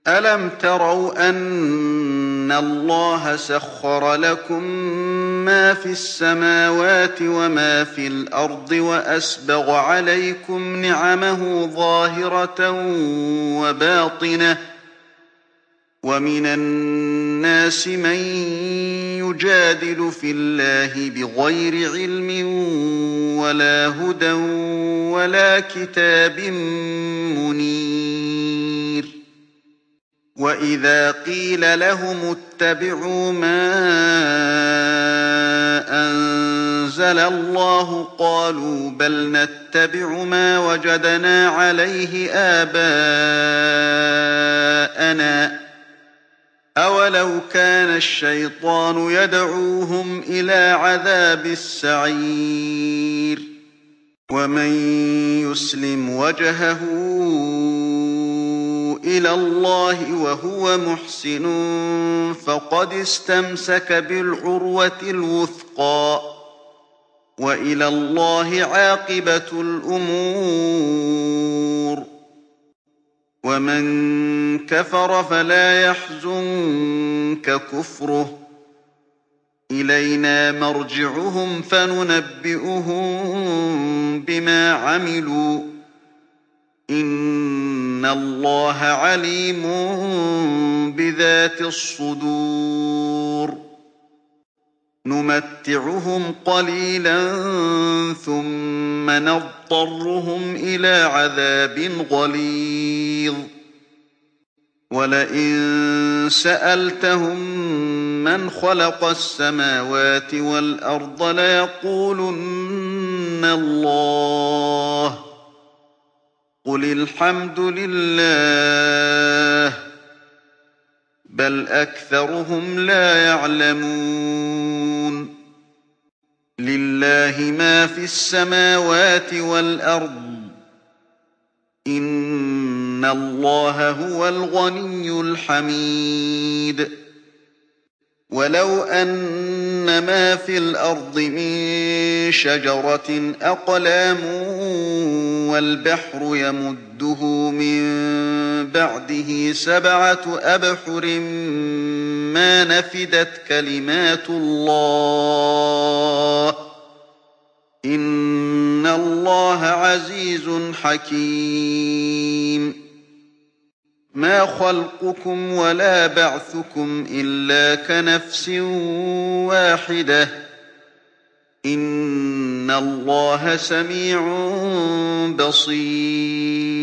أَلَمْ تَرَوْا أَنَّ اللَّهَ سَخَّرَ لَكُم مَّا فِي السَّمَاوَاتِ وَمَا فِي الْأَرْضِ وَأَسْبَغَ عَلَيْكُمْ نِعَمَهُ ظَاهِرَةً وَبَاطِنَةً ۗ وَمِنَ النَّاسِ مَن يُجَادِلُ فِي اللَّهِ بِغَيْرِ عِلْمٍ وَلَا هُدًى وَلَا كِتَابٍ مُّنِيرٍ وَإِذَا قِيلَ لَهُمُ اتَّبِعُوا مَا أَنزَلَ اللَّهُ قَالُوا بَلْ نَتَّبِعُ مَا وَجَدْنَا عَلَيْهِ آبَاءَنَا ۚ أَوَلَوْ كَانَ الشَّيْطَانُ يَدْعُوهُمْ إِلَىٰ عَذَابِ السَّعِيرِ وَمَن يُسْلِمْ وَجْهَهُ إِلَى اللَّهِ وَهُوَ مُحْسِنٌ فَقَدِ اسْتَمْسَكَ بِالْعُرْوَةِ الْوُثْقَىٰ ۗ وَإِلَى اللَّهِ عَاقِبَةُ الْأُمُورِ وَمَن كَفَرَ فَلَا يَحْزُنكَ كُفْرُهُ ۚ إِلَيْنَا مَرْجِعُهُمْ فَنُنَبِّئُهُم بِمَا عَمِلُوا ۚ إِنَّ اللَّهَ عَلِيمٌ بِذَاتِ الصُّدُورِ نُمَتِّعُهُمْ قَلِيلًا ثُمَّ نَضْطَرُّهُمْ إِلَىٰ عَذَابٍ غَلِيظٍ وَلَئِن سَأَلْتَهُم مَّنْ خَلَقَ السَّمَاوَاتِ وَالْأَرْضَ لَيَقُولُنَّ اللَّهُ ۚ قُلِ الْحَمْدُ لِلَّهِ ۚ بَلْ أَكْثَرُهُمْ لَا يَعْلَمُونَ لِلَّهِ مَا فِي السَّمَاوَاتِ وَالْأَرْضِ ۚ إِنَّ اللَّهَ هُوَ الْغَنِيُّ الْحَمِيدُ وَلَوْ أَنَّ مَا فِي الْأَرْضِ مِن شَجَرَةٍ أَقْلَامٌ وَالْبَحْرُ يَمُدُّهُ مِن بَعْدِهِ سَبْعَةُ أَبْحُرٍ مَّا نَفِدَتْ كَلِمَاتُ اللَّهِ ۗ إِنَّ اللَّهَ عَزِيزٌ حَكِيمٌ مَا خَلْقُكُمْ وَلَا بَعْثُكُمْ إِلَّا كَنَفْسٍ وَاحِدَةٍ ۗ إِنَّ اللَّهَ سَمِيعٌ بَصِيرٌ